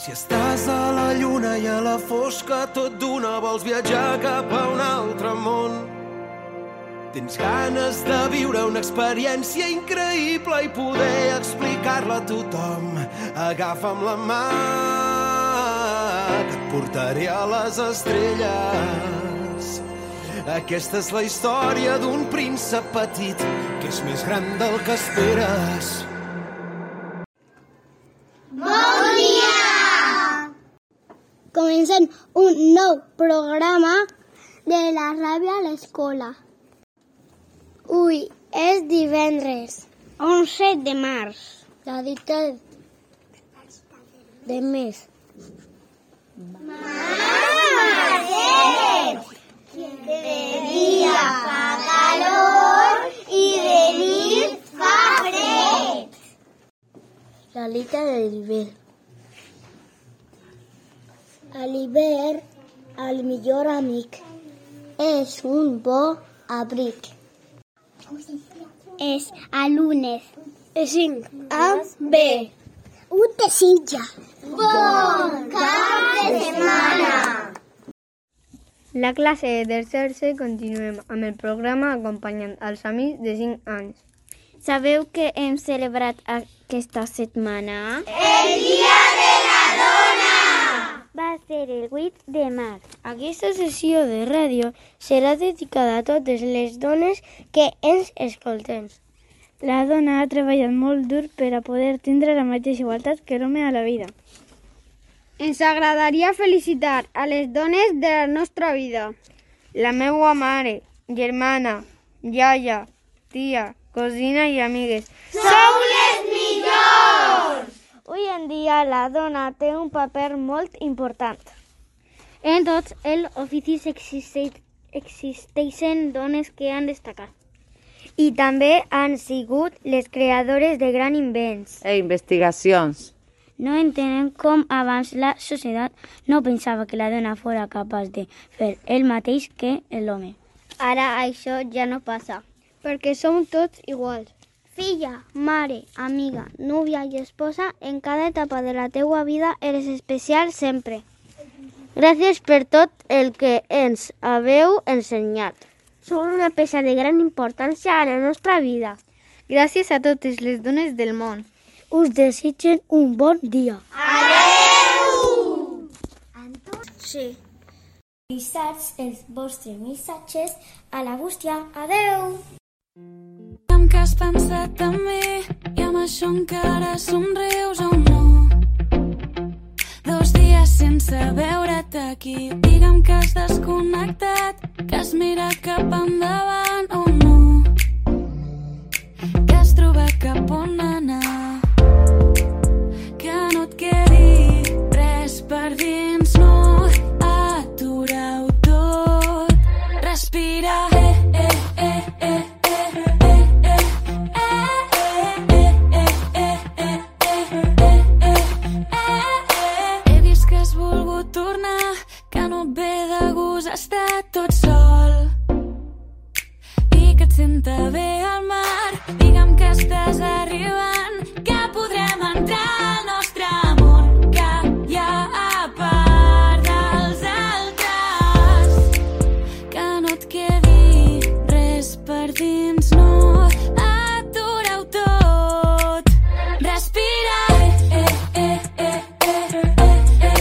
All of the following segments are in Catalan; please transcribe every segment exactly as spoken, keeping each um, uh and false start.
Si estàs a la lluna i a la fosca tot d'una vols viatjar cap a un altre món, tens ganes de viure una experiència increïble i poder explicar-la a tothom. Agafa'm la mà, que et portaré a les estrelles. Aquesta és la història d'un príncep petit que és més gran del que esperes. Bon dia! Comencem un nou programa de la ràbia a l'escola. Avui és divendres, onze de març, la dita de mes. Març! De dia fa calor i de nit fa fred. La dita de l'hivern. A l'hivern, el millor amic és un bo abric. És a lunes. És cinc amb B. Un desitja. Bon cap de setmana! La classe de tercer C continuem amb el programa acompanyant els amics de cinc anys. Sabeu què hem celebrat aquesta setmana? El Dia de la Dona! Va ser el vuit de març. Aquesta sessió de ràdio serà dedicada a totes les dones que ens escoltem. La dona ha treballat molt dur per a poder tindre la mateixa igualtat que l'home a la vida. Ens agradaria felicitar a les dones de la nostra vida. La meua mare, germana, iaia, tia, cosina i amigues. Sou les millors! Avui en dia la dona té un paper molt important. En tots els oficis existeixen dones que han destacat. I també han sigut les creadores de grans invents. E investigacions. No entenem com abans la societat no pensava que la dona fos capaç de fer el mateix que l'home. Ara això ja no passa, perquè som tots iguals. Filla, mare, amiga, núvia i esposa, en cada etapa de la teua vida eres especial sempre. Gràcies per tot el que ens haveu ensenyat. Sou una peça de gran importància a la nostra vida. Gràcies a totes les dones del món. Us desitgen un bon dia. Adeu! Sí. Enviats els vostres missatges a la bústia. Adeu! Que has pensat en mi i amb això encara somrius o no. Dos dies sense veure't aquí, digue'm que has desconnectat, que has mirat cap endavant o no, que has trobat cap on anar, que no et quedi res per dins, no, atura-ho tot, respira, eh, eh, eh, eh. Estar tot sol i que et senta bé al mar, digue'm que estàs arribant, que podrem entrar al nostre món, que hi ha a part dels altres, que no et quedi res per dins, no, atura-ho tot, respira, eh, eh, eh, eh, eh, eh,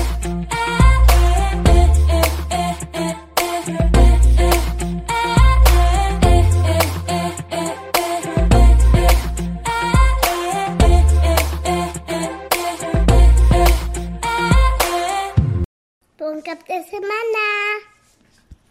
Bon cap de setmana!